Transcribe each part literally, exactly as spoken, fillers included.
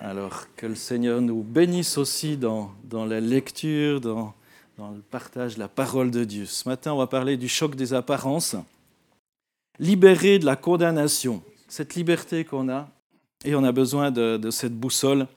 Alors, que le Seigneur nous bénisse aussi dans, dans la lecture, dans, dans le partage de la parole de Dieu. Ce matin, on va parler du choc des apparences. Libéré de la condamnation, cette liberté qu'on a, et on a besoin de, de cette boussole,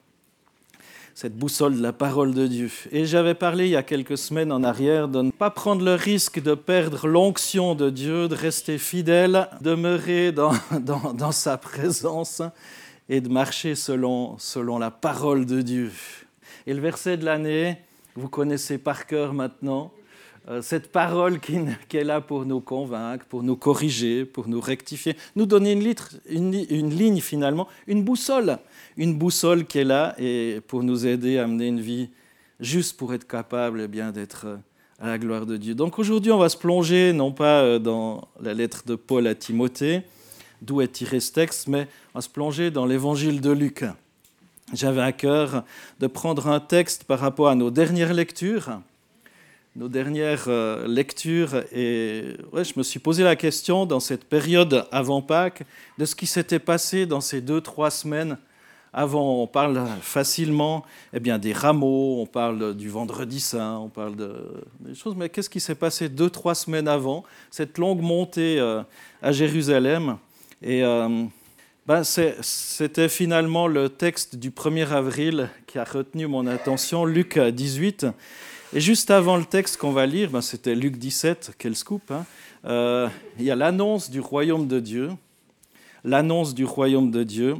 cette boussole de la parole de Dieu. Et j'avais parlé il y a quelques semaines en arrière de ne pas prendre le risque de perdre l'onction de Dieu, de rester fidèle, demeurer dans, dans, dans sa présence et de marcher selon, selon la parole de Dieu. Et le verset de l'année, vous connaissez par cœur maintenant, euh, cette parole qui, qui est là pour nous convaincre, pour nous corriger, pour nous rectifier, nous donner une, litre, une, une ligne finalement, une boussole, une boussole qui est là et pour nous aider à mener une vie juste pour être capable eh bien, d'être à la gloire de Dieu. Donc aujourd'hui, on va se plonger non pas dans la lettre de Paul à Timothée, d'où est tiré ce texte, mais on va se plonger dans l'évangile de Luc. J'avais à cœur de prendre un texte par rapport à nos dernières lectures, nos dernières euh, lectures, et ouais, je me suis posé la question dans cette période avant Pâques de ce qui s'était passé dans ces deux, trois semaines avant. On parle facilement eh bien, des rameaux, on parle du vendredi saint, on parle de, des choses, mais qu'est-ce qui s'est passé deux, trois semaines avant, cette longue montée euh, à Jérusalem? Et euh, ben c'est, c'était finalement le texte du premier avril qui a retenu mon attention, Luc dix-huit. Et juste avant le texte qu'on va lire, ben c'était Luc dix-sept, quel scoop, hein, euh, il y a l'annonce du royaume de Dieu, l'annonce du royaume de Dieu.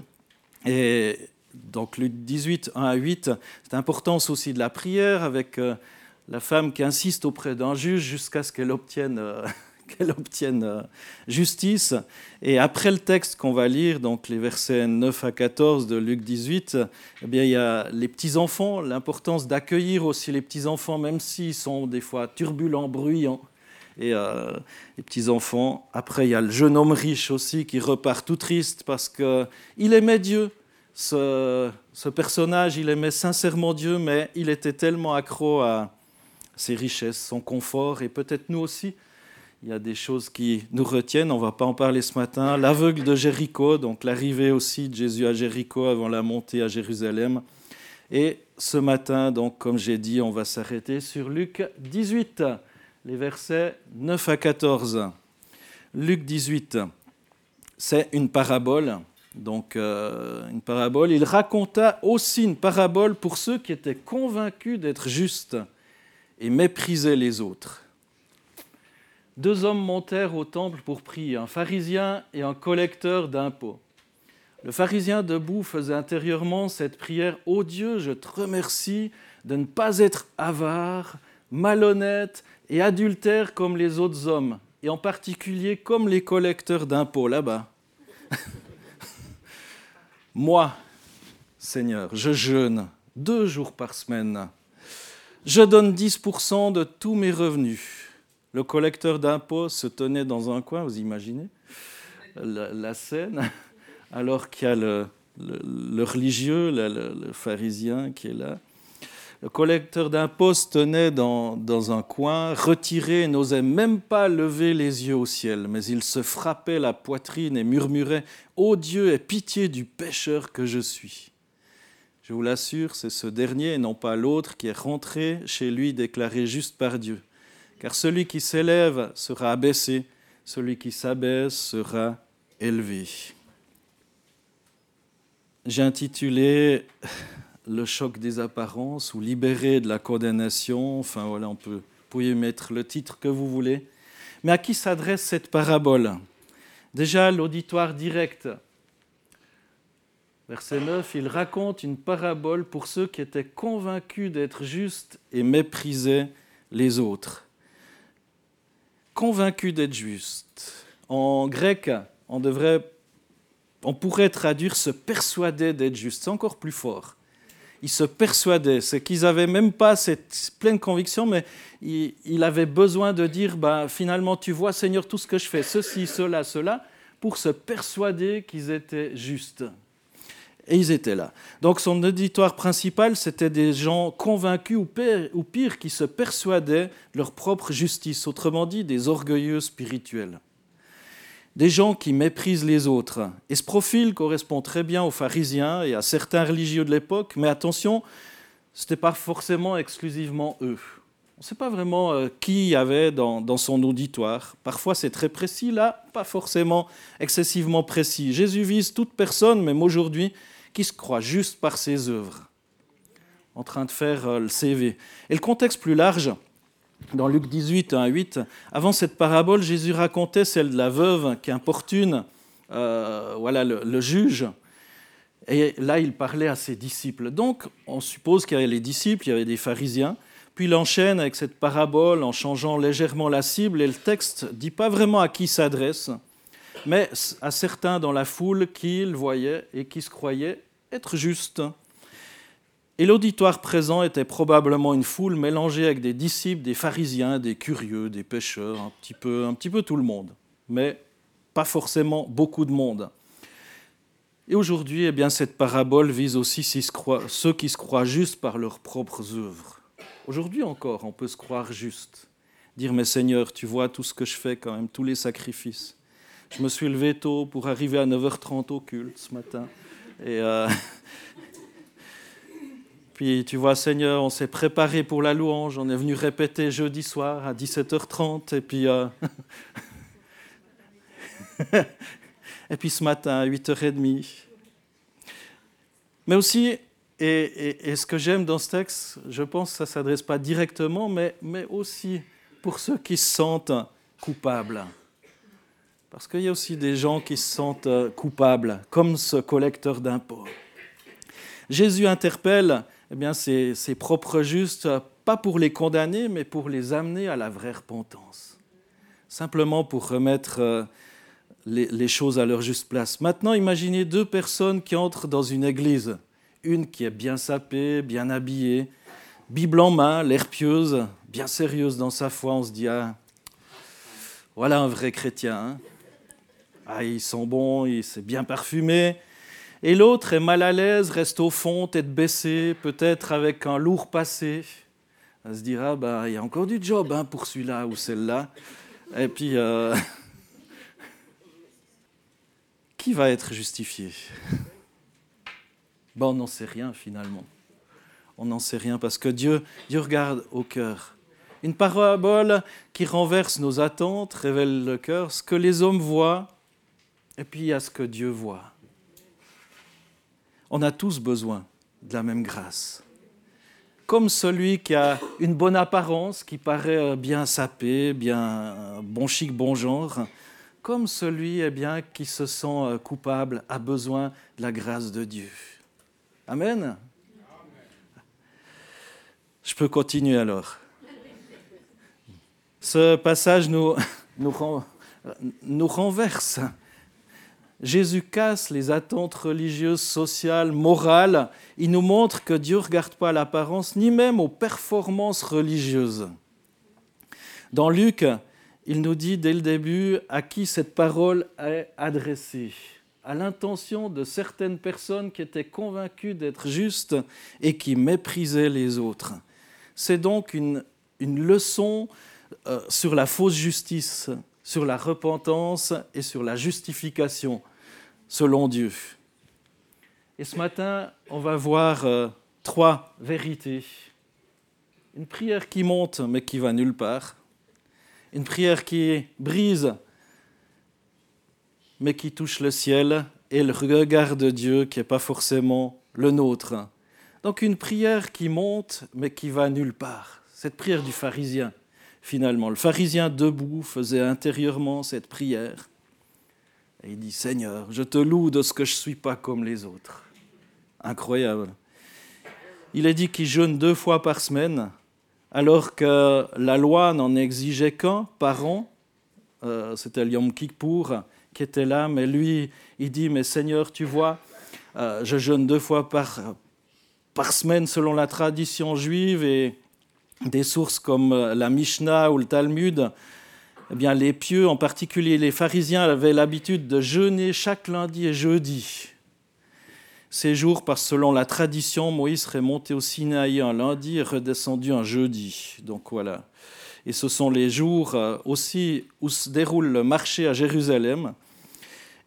Et donc Luc dix-huit, un à huit, c'est l'importance aussi de la prière avec euh, la femme qui insiste auprès d'un juge jusqu'à ce qu'elle obtienne... Euh, qu'elle obtienne justice. Et après le texte qu'on va lire, donc les versets neuf à quatorze de Luc dix-huit, eh bien, il y a les petits-enfants, l'importance d'accueillir aussi les petits-enfants, même s'ils sont des fois turbulents, bruyants. Et euh, les petits-enfants, après il y a le jeune homme riche aussi qui repart tout triste parce qu'il aimait Dieu. Ce, ce personnage, il aimait sincèrement Dieu, mais il était tellement accro à ses richesses, son confort, et peut-être nous aussi. Il y a des choses qui nous retiennent, on ne va pas en parler ce matin. L'aveugle de Jéricho, donc l'arrivée aussi de Jésus à Jéricho avant la montée à Jérusalem. Et ce matin, donc, comme j'ai dit, on va s'arrêter sur Luc dix-huit, les versets neuf à quatorze. Luc dix-huit, c'est une parabole. Donc, euh, une parabole. Il raconta aussi une parabole pour ceux qui étaient convaincus d'être justes et méprisaient les autres. Deux hommes montèrent au temple pour prier, un pharisien et un collecteur d'impôts. Le pharisien debout faisait intérieurement cette prière « Ô Dieu, je te remercie de ne pas être avare, malhonnête et adultère comme les autres hommes, et en particulier comme les collecteurs d'impôts là-bas. Moi, Seigneur, je jeûne deux jours par semaine. Je donne dix pour cent de tous mes revenus. » Le collecteur d'impôts se tenait dans un coin, vous imaginez la, la scène, alors qu'il y a le, le, le religieux, le, le, le pharisien qui est là. Le collecteur d'impôts se tenait dans, dans un coin, retiré, n'osait même pas lever les yeux au ciel, mais il se frappait la poitrine et murmurait « Ô Dieu, aie pitié du pécheur que je suis !» Je vous l'assure, c'est ce dernier et non pas l'autre qui est rentré chez lui déclaré juste par Dieu. Car celui qui s'élève sera abaissé, celui qui s'abaisse sera élevé. J'ai intitulé « Le choc des apparences » ou « Libéré de la condamnation ». Enfin voilà, on peut, vous pouvez mettre le titre que vous voulez. Mais à qui s'adresse cette parabole? Déjà, l'auditoire direct. Verset neuf, il raconte une parabole pour ceux qui étaient convaincus d'être justes et méprisaient les autres. Convaincu d'être juste. En grec, on, devrait, on pourrait traduire « se persuader d'être juste ». C'est encore plus fort. Ils se persuadaient. C'est qu'ils n'avaient même pas cette pleine conviction, mais ils, ils avaient besoin de dire bah, « finalement, tu vois, Seigneur, tout ce que je fais, ceci, cela, cela », pour se persuader qu'ils étaient justes. Et ils étaient là. Donc son auditoire principal, c'était des gens convaincus ou pire, ou pire qui se persuadaient de leur propre justice, autrement dit des orgueilleux spirituels. des gens qui méprisent les autres. Et ce profil correspond très bien aux pharisiens et à certains religieux de l'époque, mais attention, ce n'était pas forcément exclusivement eux. On ne sait pas vraiment euh, qui il y avait dans, dans son auditoire. Parfois c'est très précis, là, pas forcément excessivement précis. Jésus vise toute personne, même aujourd'hui, qui se croit juste par ses œuvres, en train de faire euh, le C V. Et le contexte plus large, dans Luc dix-huit, un à huit, avant cette parabole, Jésus racontait celle de la veuve qui importune euh, voilà, le, le juge. Et là, il parlait à ses disciples. Donc, on suppose qu'il y avait les disciples, il y avait des pharisiens. Puis il enchaîne avec cette parabole en changeant légèrement la cible. Et le texte ne dit pas vraiment à qui il s'adresse, mais à certains dans la foule qui le voyaient et qui se croyaient être justes. Et l'auditoire présent était probablement une foule mélangée avec des disciples, des pharisiens, des curieux, des pécheurs, un petit peu, un petit peu tout le monde, mais pas forcément beaucoup de monde. Et aujourd'hui, eh bien, cette parabole vise aussi ceux qui se croient justes par leurs propres œuvres. Aujourd'hui encore, on peut se croire juste, dire « Mais Seigneur, tu vois tout ce que je fais quand même, tous les sacrifices. Je me suis levé tôt pour arriver à neuf heures trente au culte ce matin. Et euh... Puis tu vois, Seigneur, on s'est préparé pour la louange, on est venu répéter jeudi soir à dix-sept heures trente, et puis, euh... et puis ce matin à huit heures trente. Mais aussi... Et, et, et ce que j'aime dans ce texte, je pense que ça ne s'adresse pas directement, mais, mais aussi pour ceux qui se sentent coupables. Parce qu'il y a aussi des gens qui se sentent coupables, comme ce collecteur d'impôts. Jésus interpelle eh bien, ses, ses propres justes, pas pour les condamner, mais pour les amener à la vraie repentance. Simplement pour remettre les, les choses à leur juste place. Maintenant, imaginez deux personnes qui entrent dans une église. Une qui est bien sapée, bien habillée, Bible en main, l'air pieuse, bien sérieuse dans sa foi. On se dit, ah, voilà un vrai chrétien. Hein. Ah, ils sont bons, il c'est bien parfumé. Et l'autre est mal à l'aise, reste au fond, tête baissée, peut-être avec un lourd passé. Elle se dira, bah, il y a encore du job hein, pour celui-là ou celle-là. Et puis, euh... qui va être justifié ? Ben, on n'en sait rien finalement. On n'en sait rien parce que Dieu, Dieu regarde au cœur. Une parabole qui renverse nos attentes, révèle le cœur, ce que les hommes voient, et puis il y a ce que Dieu voit. On a tous besoin de la même grâce. Comme celui qui a une bonne apparence, qui paraît bien sapé, bien bon chic, bon genre, comme celui eh bien, qui se sent coupable, a besoin de la grâce de Dieu. Amen. Amen. Je peux continuer alors. Ce passage nous, nous, ren, nous renverse. Jésus casse les attentes religieuses, sociales, morales. Il nous montre que Dieu ne regarde pas à l'apparence, ni même aux performances religieuses. Dans Luc, il nous dit dès le début à qui cette parole est adressée. À l'intention de certaines personnes qui étaient convaincues d'être justes et qui méprisaient les autres. C'est donc une, une leçon euh, sur la fausse justice, sur la repentance et sur la justification selon Dieu. Et ce matin, on va voir euh, trois vérités. Une prière qui monte mais qui va nulle part. Une prière qui brise mais qui touche le ciel, et le regard de Dieu qui n'est pas forcément le nôtre. Donc une prière qui monte, mais qui va nulle part. Cette prière du pharisien, finalement. Le pharisien debout faisait intérieurement cette prière. Et il dit, Seigneur, je te loue de ce que je ne suis pas comme les autres. Incroyable. Il est dit qu'il jeûne deux fois par semaine, alors que la loi n'en exigeait qu'un par an. Euh, c'était le Yom Kippour qui était là, mais lui, il dit, mais Seigneur, tu vois, euh, je jeûne deux fois par, par semaine selon la tradition juive et des sources comme la Mishnah ou le Talmud. Eh bien, les pieux, en particulier les pharisiens, avaient l'habitude de jeûner chaque lundi et jeudi. Ces jours, parce que selon la tradition, Moïse serait monté au Sinaï un lundi et redescendu un jeudi. Donc voilà. Et ce sont les jours aussi où se déroule le marché à Jérusalem.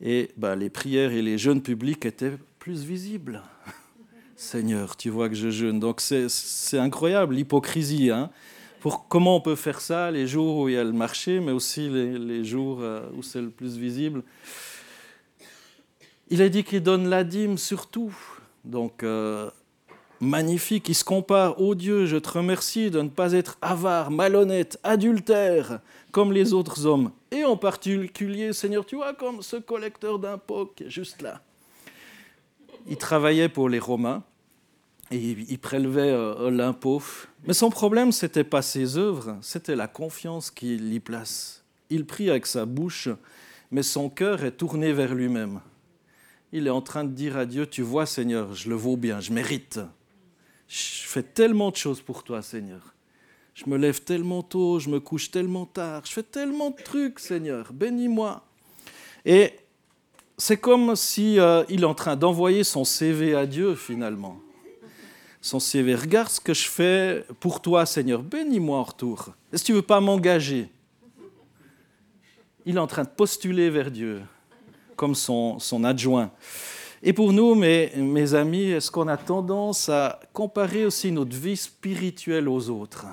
Et ben, les prières et les jeûnes publics étaient plus visibles. Seigneur, tu vois que je jeûne. Donc c'est, c'est incroyable, l'hypocrisie. Hein. Pour comment on peut faire ça les jours où il y a le marché, mais aussi les, les jours où c'est le plus visible. Il a dit qu'il donne la dîme surtout. Donc, euh, magnifique, il se compare, ô Dieu, je te remercie de ne pas être avare, malhonnête, adultère, comme les autres hommes. Et en particulier, Seigneur, tu vois, comme ce collecteur d'impôts qui est juste là. Il travaillait pour les Romains et il prélevait euh, l'impôt. Mais son problème, ce n'était pas ses œuvres, c'était la confiance qu'il y place. Il prie avec sa bouche, mais son cœur est tourné vers lui-même. Il est en train de dire à Dieu, tu vois, Seigneur, je le vaux bien, je mérite. Je fais tellement de choses pour toi, Seigneur. Je me lève tellement tôt, je me couche tellement tard, je fais tellement de trucs, Seigneur, bénis-moi. Et c'est comme si euh, il est en train d'envoyer son C V à Dieu, finalement. Son C V, regarde ce que je fais pour toi, Seigneur, bénis-moi en retour. Est-ce que tu ne veux pas m'engager? Il est en train de postuler vers Dieu, comme son, son adjoint. Et pour nous, mes, mes amis, est-ce qu'on a tendance à comparer aussi notre vie spirituelle aux autres?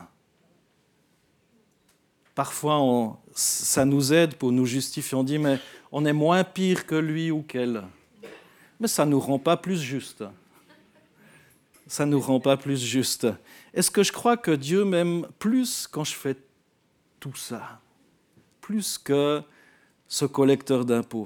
Parfois, on, ça nous aide pour nous justifier. On dit, mais on est moins pire que lui ou qu'elle. Mais ça ne nous rend pas plus juste. Ça ne nous rend pas plus juste. Est-ce que je crois que Dieu m'aime plus quand je fais tout ça? Plus que ce collecteur d'impôts?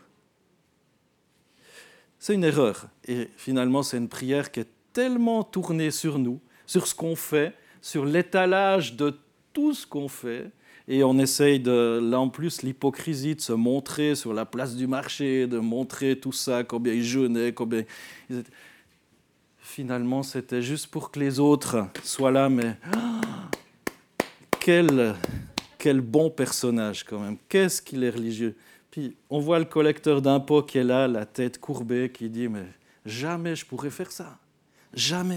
C'est une erreur. Et finalement, c'est une prière qui est tellement tournée sur nous, sur ce qu'on fait, sur l'étalage de tout ce qu'on fait. Et on essaye, de, là en plus, l'hypocrisie de se montrer sur la place du marché, de montrer tout ça, combien ils jeûnaient, combien ils étaient... Finalement, c'était juste pour que les autres soient là, mais oh, quel, quel bon personnage quand même. Qu'est-ce qu'il est religieux. Puis on voit le collecteur d'impôts qui est là, la tête courbée, qui dit « mais jamais je pourrais faire ça, jamais ».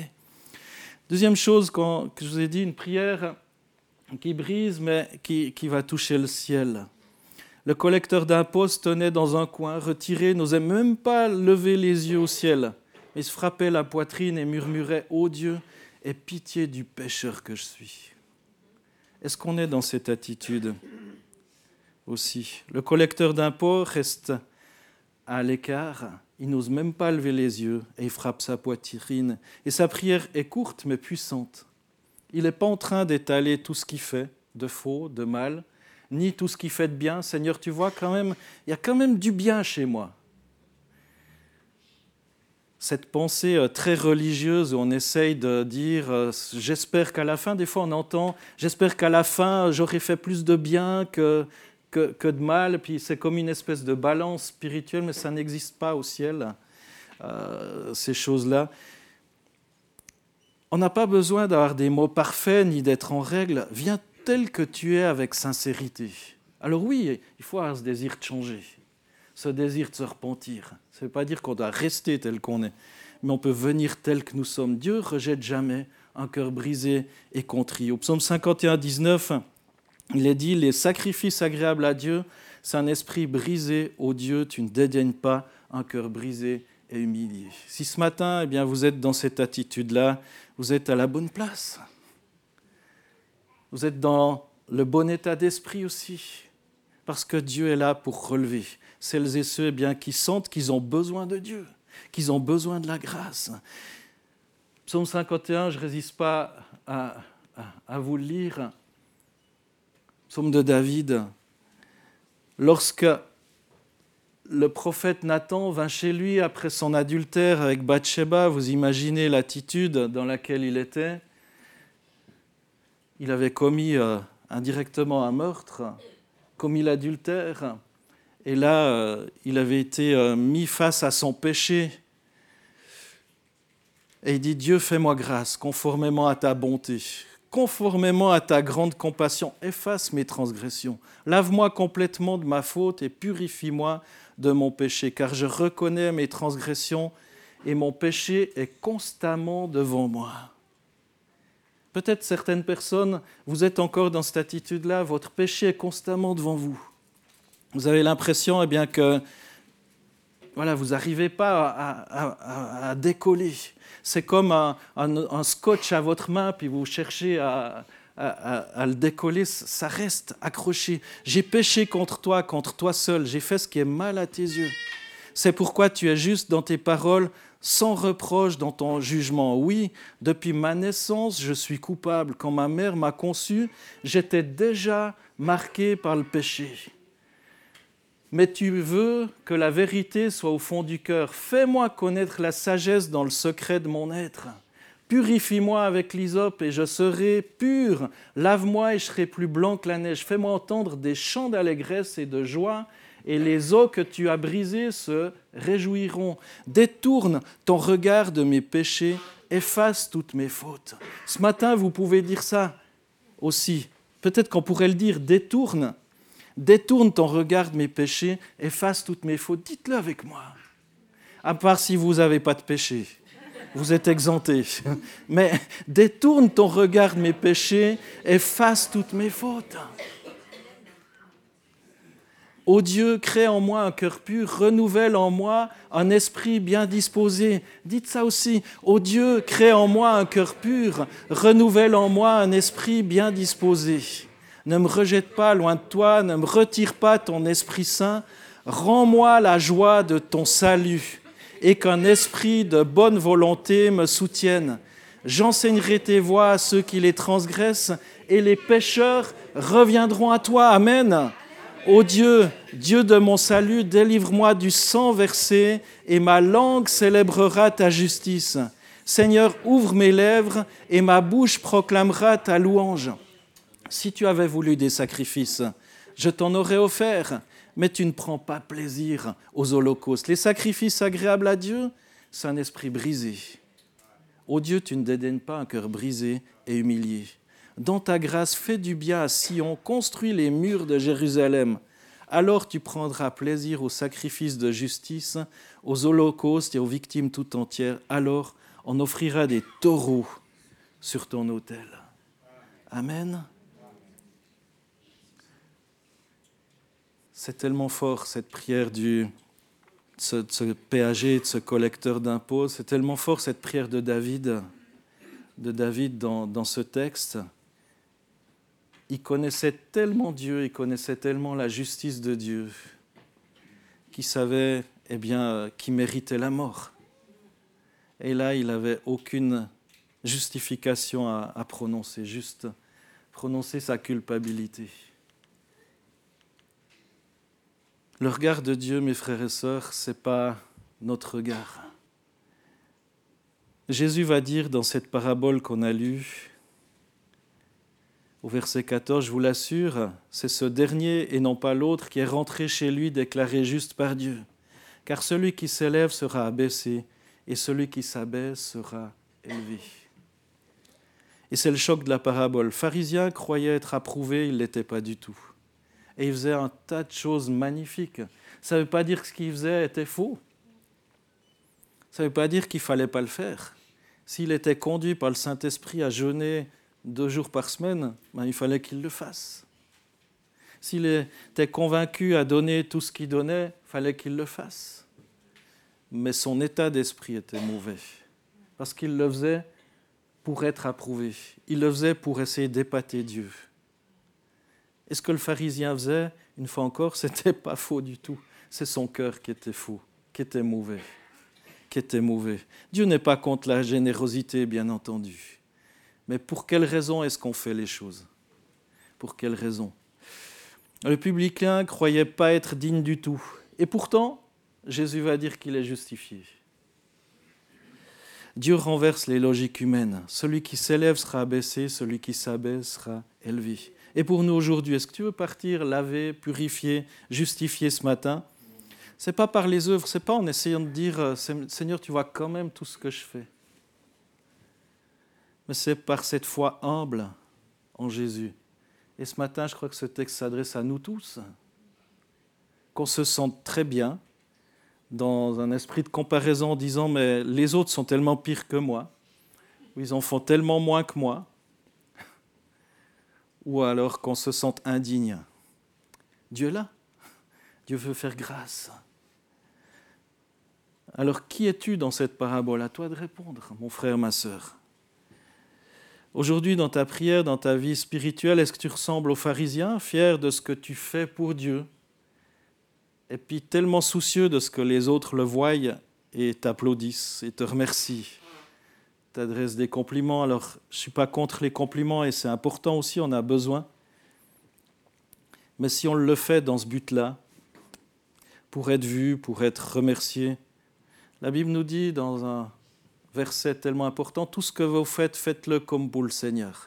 Deuxième chose quand, que je vous ai dit, une prière qui brise, mais qui, qui va toucher le ciel. Le collecteur d'impôts se tenait dans un coin, retiré, n'osait même pas lever les yeux au ciel. Il se frappait la poitrine et murmurait « Ô Dieu, aie pitié du pécheur que je suis ». Est-ce qu'on est dans cette attitude aussi? Le collecteur d'impôts reste à l'écart, il n'ose même pas lever les yeux et il frappe sa poitrine. Et sa prière est courte mais puissante. Il n'est pas en train d'étaler tout ce qu'il fait de faux, de mal, ni tout ce qu'il fait de bien. Seigneur, tu vois quand même, il y a quand même du bien chez moi. Cette pensée très religieuse où on essaye de dire euh, « j'espère qu'à la fin », des fois on entend « j'espère qu'à la fin j'aurai fait plus de bien que, que, que de mal », puis c'est comme une espèce de balance spirituelle, mais ça n'existe pas au ciel, euh, ces choses-là. On n'a pas besoin d'avoir des mots parfaits ni d'être en règle. Viens tel que tu es avec sincérité. Alors oui, il faut avoir ce désir de changer, ce désir de se repentir. Ça ne veut pas dire qu'on doit rester tel qu'on est, mais on peut venir tel que nous sommes. Dieu ne rejette jamais un cœur brisé et contrit. Au psaume cinquante et un, dix-neuf, il est dit « Les sacrifices agréables à Dieu, c'est un esprit brisé. Ô Dieu, tu ne dédaignes pas un cœur brisé et humilié. » Si ce matin, eh bien, vous êtes dans cette attitude-là, vous êtes à la bonne place. Vous êtes dans le bon état d'esprit aussi, parce que Dieu est là pour relever celles et ceux eh bien, qui sentent qu'ils ont besoin de Dieu, qu'ils ont besoin de la grâce. Psaume cinquante et un, je ne résiste pas à, à, à vous le lire. Psaume de David. Lorsque le prophète Nathan vint chez lui après son adultère avec Bathsheba, vous imaginez l'attitude dans laquelle il était. Il avait commis euh, indirectement un meurtre, commis l'adultère. Et là, euh, il avait été euh, mis face à son péché. Et il dit, Dieu, fais-moi grâce, conformément à ta bonté, conformément à ta grande compassion, efface mes transgressions. Lave-moi complètement de ma faute et purifie-moi de mon péché, car je reconnais mes transgressions et mon péché est constamment devant moi. Peut-être certaines personnes, vous êtes encore dans cette attitude-là, votre péché est constamment devant vous. Vous avez l'impression eh bien, que voilà, vous n'arrivez pas à, à, à, à décoller. C'est comme un, un, un scotch à votre main, puis vous cherchez à, à, à, à le décoller, ça reste accroché. J'ai péché contre toi, contre toi seul, j'ai fait ce qui est mal à tes yeux. C'est pourquoi tu es juste dans tes paroles, sans reproche dans ton jugement. Oui, depuis ma naissance, je suis coupable. Quand ma mère m'a conçu, j'étais déjà marqué par le péché. Mais tu veux que la vérité soit au fond du cœur. Fais-moi connaître la sagesse dans le secret de mon être. Purifie-moi avec l'hysope et je serai pur. Lave-moi et je serai plus blanc que la neige. Fais-moi entendre des chants d'allégresse et de joie, et les os que tu as brisés se réjouiront. Détourne ton regard de mes péchés, efface toutes mes fautes. Ce matin, vous pouvez dire ça aussi. Peut-être qu'on pourrait le dire, détourne. Détourne ton regard de mes péchés, efface toutes mes fautes. Dites-le avec moi. À part si vous n'avez pas de péché. Vous êtes exemptés. Mais détourne ton regard de mes péchés, efface toutes mes fautes. Ô Dieu, crée en moi un cœur pur, renouvelle en moi un esprit bien disposé. Dites ça aussi. Ô Dieu, crée en moi un cœur pur, renouvelle en moi un esprit bien disposé. Ne me rejette pas loin de toi, ne me retire pas ton Esprit Saint. Rends-moi la joie de ton salut et qu'un esprit de bonne volonté me soutienne. J'enseignerai tes voies à ceux qui les transgressent et les pécheurs reviendront à toi. Amen. Ô Dieu, Dieu de mon salut, délivre-moi du sang versé et ma langue célébrera ta justice. Seigneur, ouvre mes lèvres et ma bouche proclamera ta louange. Si tu avais voulu des sacrifices, je t'en aurais offert, mais tu ne prends pas plaisir aux holocaustes. Les sacrifices agréables à Dieu, c'est un esprit brisé. Ô Dieu, tu ne dédaignes pas un cœur brisé et humilié. Dans ta grâce, fais du bien à Sion, construis les murs de Jérusalem. Alors tu prendras plaisir aux sacrifices de justice, aux holocaustes et aux victimes tout entières. Alors on offrira des taureaux sur ton autel. Amen. C'est tellement fort, cette prière du, de, ce, de ce péager, de ce collecteur d'impôts. C'est tellement fort, cette prière de David, de David dans, dans ce texte. Il connaissait tellement Dieu, il connaissait tellement la justice de Dieu, qu'il savait eh bien, qu'il méritait la mort. Et là, il n'avait aucune justification à, à prononcer, juste prononcer sa culpabilité. Le regard de Dieu, mes frères et sœurs, ce n'est pas notre regard. Jésus va dire dans cette parabole qu'on a lue, au verset quatorze, je vous l'assure, c'est ce dernier et non pas l'autre qui est rentré chez lui déclaré juste par Dieu. Car celui qui s'élève sera abaissé et celui qui s'abaisse sera élevé. Et c'est le choc de la parabole. Le pharisien croyait être approuvé, il ne l'était pas du tout. Et il faisait un tas de choses magnifiques. Ça ne veut pas dire que ce qu'il faisait était faux. Ça ne veut pas dire qu'il ne fallait pas le faire. S'il était conduit par le Saint-Esprit à jeûner deux jours par semaine, ben, il fallait qu'il le fasse. S'il était convaincu à donner tout ce qu'il donnait, il fallait qu'il le fasse. Mais son état d'esprit était mauvais, parce qu'il le faisait pour être approuvé. Il le faisait pour essayer d'épater Dieu. Et ce que le pharisien faisait, une fois encore, ce n'était pas faux du tout. C'est son cœur qui était faux, qui était mauvais, qui était mauvais. Dieu n'est pas contre la générosité, bien entendu. Mais pour quelle raison est-ce qu'on fait les choses ? Pour quelle raison ? Le publicain ne croyait pas être digne du tout. Et pourtant, Jésus va dire qu'il est justifié. Dieu renverse les logiques humaines. Celui qui s'élève sera abaissé, celui qui s'abaisse sera élevé. Et pour nous aujourd'hui, est-ce que tu veux partir lavé, purifié, justifié ce matin ? Ce n'est pas par les œuvres, ce n'est pas en essayant de dire « Seigneur, tu vois quand même tout ce que je fais ». Mais c'est par cette foi humble en Jésus. Et ce matin, je crois que ce texte s'adresse à nous tous, qu'on se sente très bien dans un esprit de comparaison en disant « mais les autres sont tellement pires que moi, ou ils en font tellement moins que moi », ou alors qu'on se sente indigne. Dieu est là, Dieu veut faire grâce. Alors qui es-tu dans cette parabole? À toi de répondre, mon frère, ma sœur. Aujourd'hui, dans ta prière, dans ta vie spirituelle, est-ce que tu ressembles aux pharisiens, fier de ce que tu fais pour Dieu, et puis tellement soucieux de ce que les autres le voient et t'applaudissent et te remercient, t'adressent des compliments? Alors, je ne suis pas contre les compliments et c'est important aussi, on a besoin. Mais si on le fait dans ce but-là, pour être vu, pour être remercié, la Bible nous dit dans un verset tellement important, tout ce que vous faites, faites-le comme pour le Seigneur.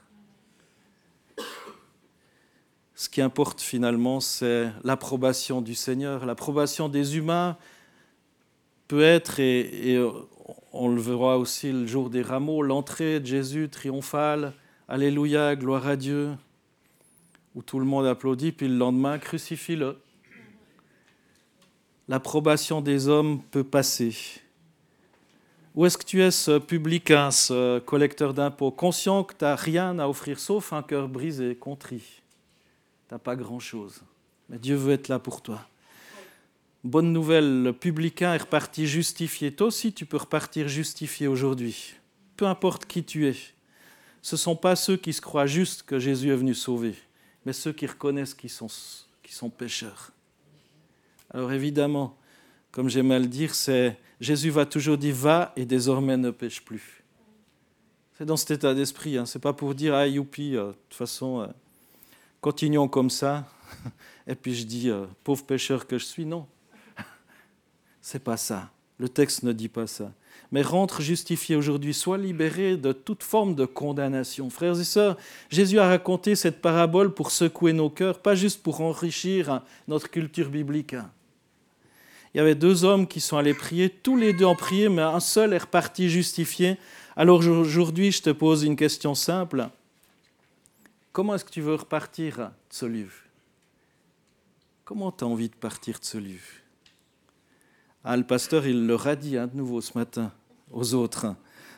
Ce qui importe finalement, c'est l'approbation du Seigneur. L'approbation des humains peut être, et, et on le verra aussi le jour des rameaux, l'entrée de Jésus triomphale, Alléluia, gloire à Dieu, où tout le monde applaudit, puis le lendemain, crucifie-le. L'approbation des hommes peut passer. Ou est-ce que tu es ce publicain, ce collecteur d'impôts, conscient que tu n'as rien à offrir sauf un cœur brisé, contrit? Tu n'as pas grand-chose, mais Dieu veut être là pour toi. Bonne nouvelle, le publicain est reparti justifié. Toi aussi, tu peux repartir justifié aujourd'hui. Peu importe qui tu es. Ce ne sont pas ceux qui se croient justes que Jésus est venu sauver, mais ceux qui reconnaissent qu'ils sont, qu'ils sont pécheurs. Alors évidemment, comme j'aime à le dire, c'est Jésus va toujours dire « va et désormais ne pêche plus ». C'est dans cet état d'esprit, hein. Ce n'est pas pour dire « ah youpi, euh, de toute façon, euh, continuons comme ça ». Et puis je dis euh, « pauvre pécheur que je suis ». Non, c'est pas ça. Le texte ne dit pas ça. Mais rentre justifié aujourd'hui, sois libéré de toute forme de condamnation. Frères et sœurs, Jésus a raconté cette parabole pour secouer nos cœurs, pas juste pour enrichir notre culture biblique. Il y avait deux hommes qui sont allés prier, tous les deux ont prié, mais un seul est reparti justifié. Alors aujourd'hui, je te pose une question simple. Comment est-ce que tu veux repartir de ce livre? Comment tu as envie de partir de ce livre? Ah, le pasteur, il leur a dit hein, de nouveau ce matin aux autres.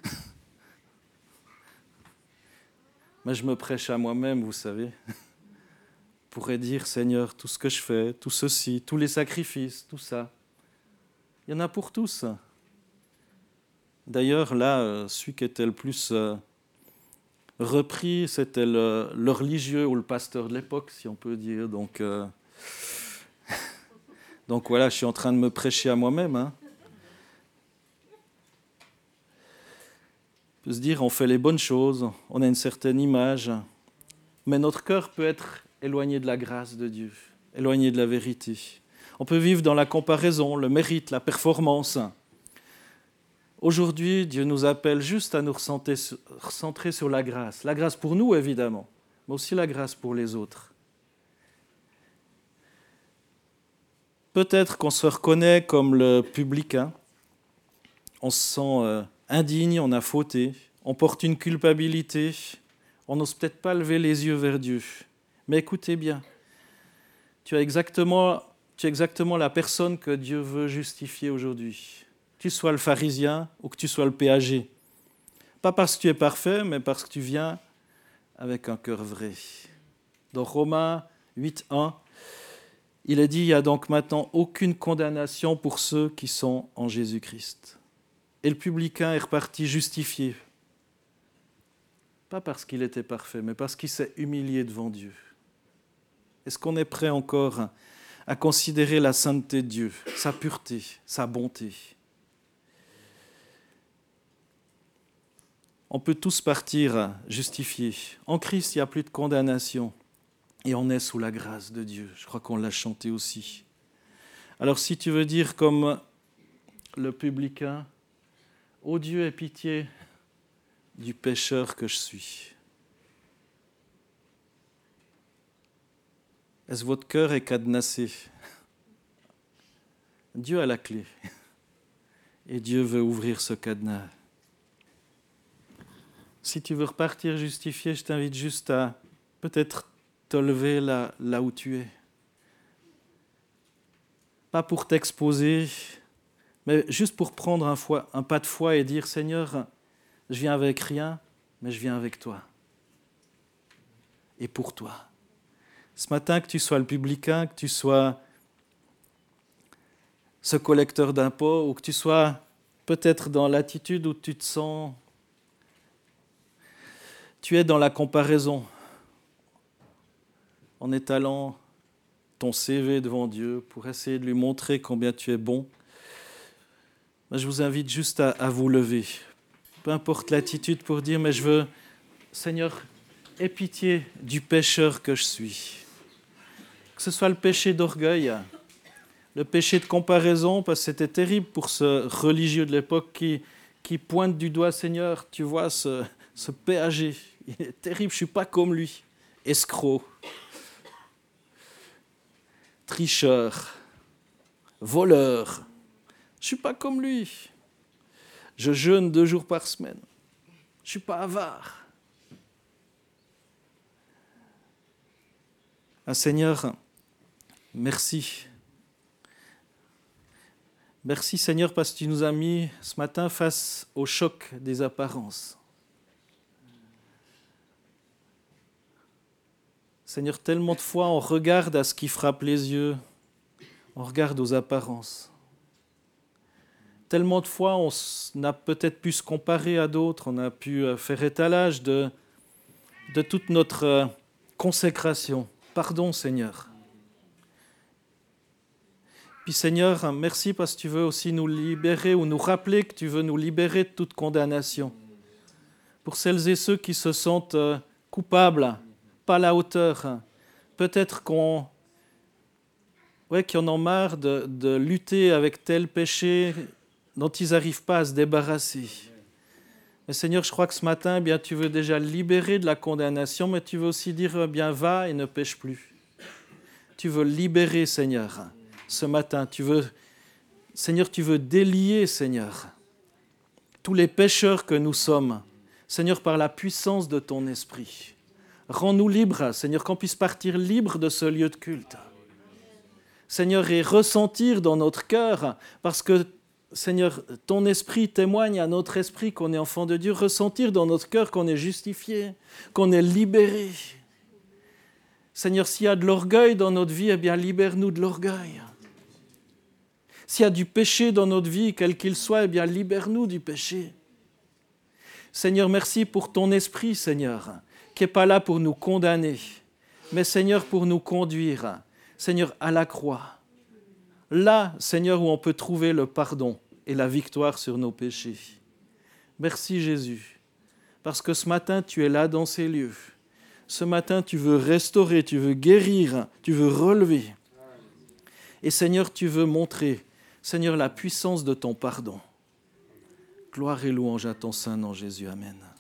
Mais je me prêche à moi-même, vous savez. Je pourrais dire, Seigneur, tout ce que je fais, tout ceci, tous les sacrifices, tout ça, il y en a pour tous. D'ailleurs, là, celui qui était le plus euh, repris, c'était le, le religieux ou le pasteur de l'époque, si on peut dire. Donc, euh, donc voilà, je suis en train de me prêcher à moi-même. Hein. On peut se dire, on fait les bonnes choses, on a une certaine image, mais notre cœur peut être éloigné de la grâce de Dieu, éloigné de la vérité. On peut vivre dans la comparaison, le mérite, la performance. Aujourd'hui, Dieu nous appelle juste à nous recentrer sur la grâce. La grâce pour nous, évidemment, mais aussi la grâce pour les autres. Peut-être qu'on se reconnaît comme le publicain, on se sent euh, indigne, on a fauté, on porte une culpabilité, on n'ose peut-être pas lever les yeux vers Dieu. Mais écoutez bien, tu as exactement, tu es exactement la personne que Dieu veut justifier aujourd'hui. Que tu sois le pharisien ou que tu sois le péager. Pas parce que tu es parfait, mais parce que tu viens avec un cœur vrai. Dans Romains huit, un, il est dit, il n'y a donc maintenant aucune condamnation pour ceux qui sont en Jésus-Christ. Et le publicain est reparti justifié. Pas parce qu'il était parfait, mais parce qu'il s'est humilié devant Dieu. Est-ce qu'on est prêt encore à considérer la sainteté de Dieu, sa pureté, sa bonté? On peut tous partir justifiés. En Christ, il n'y a plus de condamnation. Et on est sous la grâce de Dieu. Je crois qu'on l'a chanté aussi. Alors si tu veux dire comme le publicain, « Ô Dieu, aie pitié du pécheur que je suis ». Est-ce que votre cœur est cadenassé? Dieu a la clé. Et Dieu veut ouvrir ce cadenas. Si tu veux repartir justifié, je t'invite juste à peut-être te lever là, là où tu es. Pas pour t'exposer, mais juste pour prendre un, foi, un pas de foi et dire « Seigneur, je viens avec rien, mais je viens avec toi. Et pour toi. » Ce matin, que tu sois le publicain, que tu sois ce collecteur d'impôts, ou que tu sois peut-être dans l'attitude où tu te sens, tu es dans la comparaison, en étalant ton C V devant Dieu pour essayer de lui montrer combien tu es bon. Je vous invite juste à, à vous lever, peu importe l'attitude, pour dire, mais je veux, Seigneur, aie pitié du pécheur que je suis. Que ce soit le péché d'orgueil, le péché de comparaison, parce que c'était terrible pour ce religieux de l'époque qui, qui pointe du doigt, Seigneur, tu vois ce, ce péager, il est terrible, je ne suis pas comme lui, escroc, tricheur, voleur, je ne suis pas comme lui, je jeûne deux jours par semaine, je ne suis pas avare. Ah, Seigneur, merci. Merci Seigneur parce que tu nous as mis ce matin face au choc des apparences. Seigneur, tellement de fois on regarde à ce qui frappe les yeux, on regarde aux apparences. Tellement de fois on a peut-être pu se comparer à d'autres, on a pu faire étalage de, de toute notre consécration. Pardon Seigneur. Puis Seigneur, merci parce que tu veux aussi nous libérer ou nous rappeler que tu veux nous libérer de toute condamnation. Pour celles et ceux qui se sentent coupables, pas à la hauteur, peut-être qu'on, ouais, qui en ont marre de, de lutter avec tel péché dont ils n'arrivent pas à se débarrasser. Mais Seigneur, je crois que ce matin, eh bien, tu veux déjà libérer de la condamnation, mais tu veux aussi dire, eh bien, va et ne pêche plus. Tu veux libérer, Seigneur. Ce matin, tu veux, Seigneur, tu veux délier, Seigneur, tous les pécheurs que nous sommes, Seigneur, par la puissance de ton esprit. Rends-nous libres, Seigneur, qu'on puisse partir libre de ce lieu de culte. Seigneur, et ressentir dans notre cœur, parce que, Seigneur, ton esprit témoigne à notre esprit qu'on est enfant de Dieu, ressentir dans notre cœur qu'on est justifié, qu'on est libéré. Seigneur, s'il y a de l'orgueil dans notre vie, eh bien, libère-nous de l'orgueil. S'il y a du péché dans notre vie, quel qu'il soit, eh bien, libère-nous du péché. Seigneur, merci pour ton esprit, Seigneur, qui n'est pas là pour nous condamner, mais, Seigneur, pour nous conduire, Seigneur, à la croix. Là, Seigneur, où on peut trouver le pardon et la victoire sur nos péchés. Merci, Jésus, parce que ce matin, tu es là dans ces lieux. Ce matin, tu veux restaurer, tu veux guérir, tu veux relever. Et, Seigneur, tu veux montrer, Seigneur, la puissance de ton pardon. Gloire et louange à ton Saint nom, Jésus. Amen.